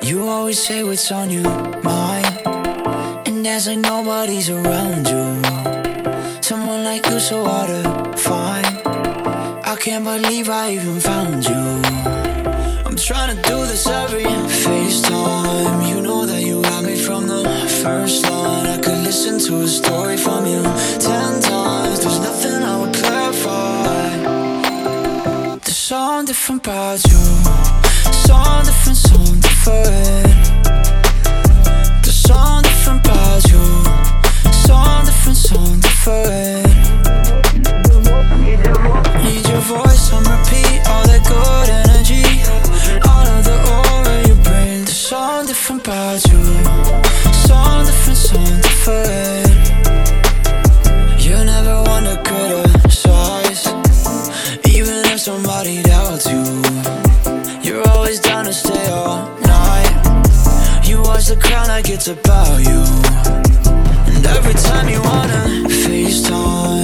You always say what's on your mind, and there's like nobody's around you. Someone like you so hard to find. I can't believe I even found you. I'm trying to do this every FaceTime. You know that you got me from the first line. I could listen to a story from you 10 times. There's nothing I would clarify. There's something different about you. Something different, something different. There's something different about you. Something different, something different. Need your voice on repeat. All that good energy, all of the aura you bring. There's something different about you. Something different, something different. You never want to criticize, even if somebody doubts you. You're always down to stay all night. You watch the crowd like it's about you. And every time you wanna FaceTime,